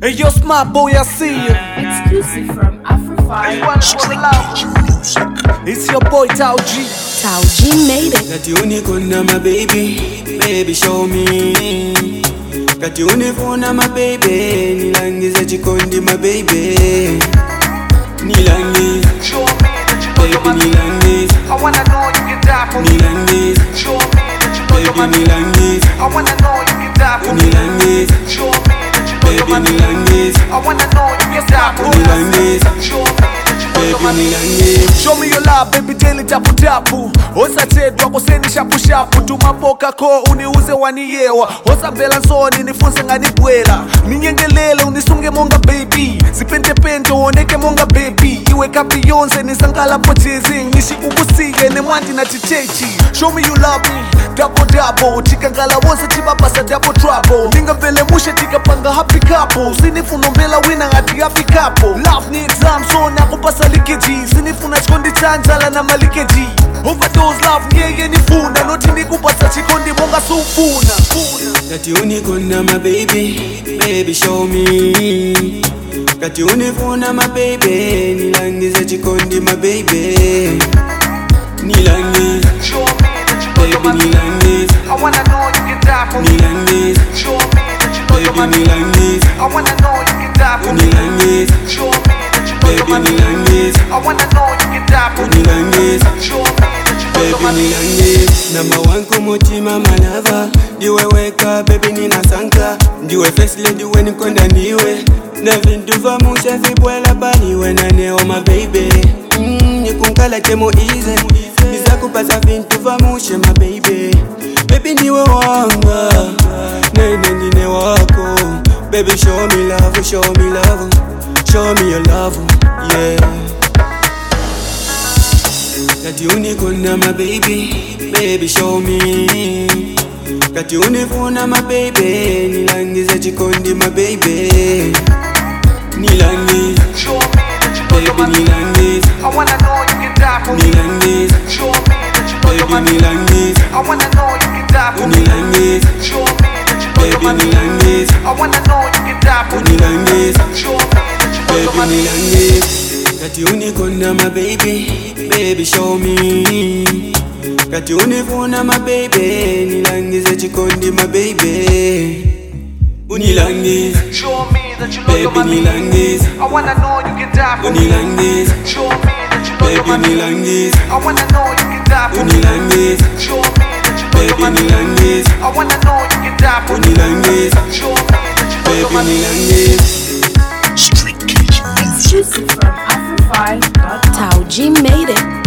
Hey, yo, smart boy, I see you. Exclusive from Afro5. It's your boy Tao G. Tao G made it. Got you unicorn, my baby, baby show me. Got you unicorn, my baby. Nilangiza chikondi, my baby. Nilangiza, Show me that you know you're my baby, Nilangiza, I wanna know you can die for me. Nilangiza, Show me that you know you're my baby, Nilangiza, I wanna know you can die for me. Nilangiza, Show me that you know you're baby, my Nilangiza, I wanna know you can die for me. Nilangiza, Show me that you know you're baby, my Nilangiza. Show me your love, baby, daily tapu tapu. Osa tedwa koseni shapu shapu. Tumapoka ko uniuze waniyewa. Osa vela nsoni nifunse nganibwela. Ninyengelele unisunge monga baby. Zipente pente uoneke monga baby. Iwe kapi yonze nisangala potezi. Nishi kukusiye ne mwandi na titechi. Show me you love me, double double. Tikangala wonse tibapasa double trouble. Ninga vele mushe tikapanga happy couple. Sinifunombela wina ngati happy couple. Love ni exam so nakupasa likeji. Sinifuna chikondi chanjala na malikeji. Overdose love ngeye nifuna. Noti nikupasa chikondi monga sufuna. Got you unicorn, my baby, baby show me. Got you unicorn, my baby. Nilangiza chikondi, my baby. Nilangiza, Show me that you know you're baby, my Nilangiza, I wanna know you can die for me. Nilangiza, Show me that you know you're my baby, Nilangiza, I wanna know you can die for me. Nilangiza, Show me that you know you're baby, my Nilangiza, I wanna know you can die for me. Nilangiza, Show me that you know baby, you're my Nilangiza. Number one kumutima malava. Ndiwe weka baby ninasanka. Ndiwe first lady when konda niwe. Na vintu vamusha vibwela paniwe na neo my baby. Nikunkala chemo easy. Niza kupasa vintu vamusha my baby. Baby niwe wanga. Nene ndine wako. Baby show me love, show me love. Show me your love, yeah. Got you unicorn, my baby, baby show me. Got you unicorn, my baby. Nilangiza chikondi, my baby. Nilangiza, Show me that you know you're baby, my Nilangiza, I wanna know you can die for me. Nilangiza, Show me that you know you're baby, my Nilangiza, I wanna know you can die for me. Nilangiza, Show me that you know you're baby, my Nilangiza, I wanna know you can die for me. Nilangiza, Show me that you know you're baby, my Nilangiza. Got you unicorn, my baby, baby show me. Got you unicorn, my baby. Nilangiza chikondi, my baby. Unilangiza, Show me that you know you're baby, my Nilangiza, I wanna know you can die for me. Unilangiza, Show me that you know you're baby, my Nilangiza, I wanna know you can die for me. Unilangiza, Show me that you know baby, you're my Nilangiza, I wanna know you can die for me. Unilangiza, Show me that you know baby, you're my Nilangiza. Exclusive from Afro5. Tao G made it.